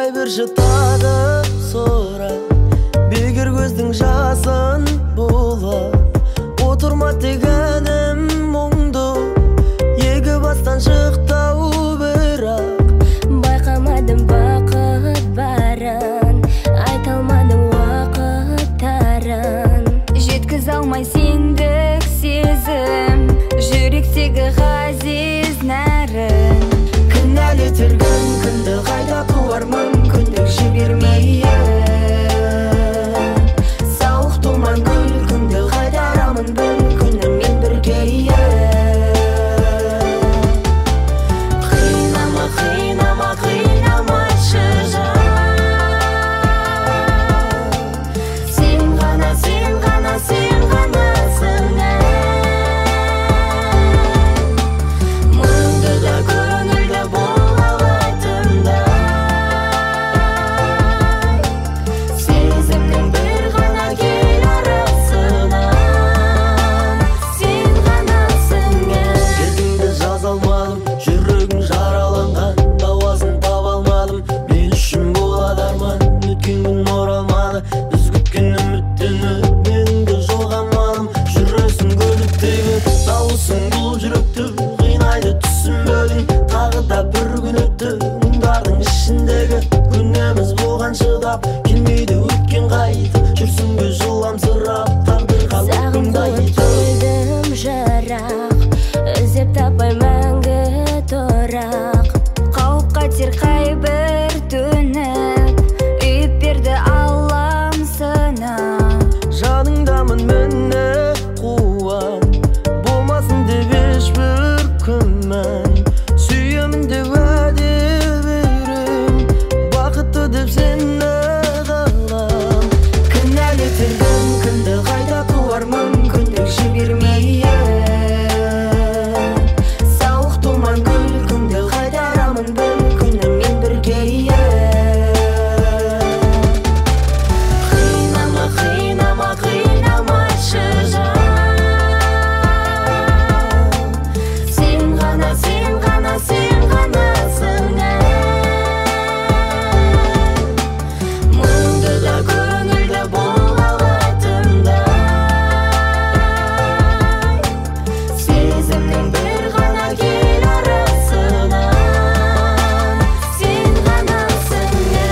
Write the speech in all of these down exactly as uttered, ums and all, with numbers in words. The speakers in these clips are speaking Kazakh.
Қандай бір жұтады сора, бекер көздің жасын бұлап отырма дегенім мұңды, екі бастан шықтау бірақ байқамадым бақыт барын, айта алмадым уақыттарын, жеткізе алмай сендік сезім, жүректегі ғазиз нәрін. Кінәлі тергін күнді қайда туар мүмкіндік жібермейін, сауық туман гүл күнді қайтарамын бір күні мен біргейін. Қинама, қинама, қинамашы жан, сен ғана, сен ғана, сен ғанасың мұңды да көңілді бола алатындай, сезімнің бір ғана кел арасынан, сен ғанасың. Бетіңді жаза алмадым, жүрегің жараланған, дауасын таба алмадым, мен үшін болады арман, өткен күн оралмады, біз күткен үміттені менің де жоғалмадым. Жүресің көліктегі дауысың бұл жүректі қинайды, түсінбедің тағы да бір күн өтті, мұңдардың ішіндегі күнеміз болған шыдап келмейді, өткен қайтып жүрсің бе жыламсырап, тағдырға өкінді айтып. Көлдім жырақ, іздеп таппай мәңгі тұрақ, қауіп қатер қай бір төніп, үйіп берді аллам сынап. Жаныңдамын міне қуан, болмасын деп ешбір күмән, сүйемін деп уәде берем, бақытты деп сені қалам. Кінәлі тергін күнді қайда туар мүмкіндік жібермейін, сауық туман гүл күнді қайтарамын бір күні мен біргейін. Қинама, қинама, қинамашы жан, сен ғана, сен ғана, сен ғанасың мұңды да көңілді бола алатындай, сезімнің бір ғана кел арасынан, сен ғанасың.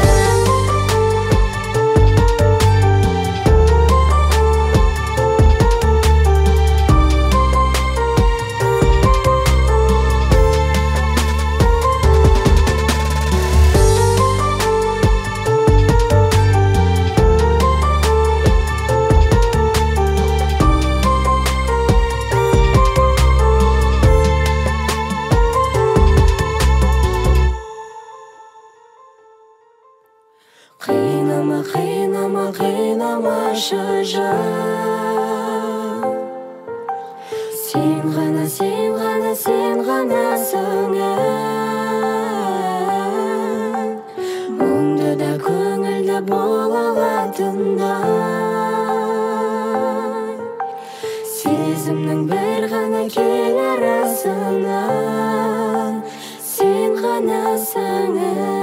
Қинама, қинама, қинамашы жан, сен ғана, сен ғана, сен ғанасың мұңды да көңілді бола алатындай, сезімнің бір ғана кел арасынан, сен ғанасың.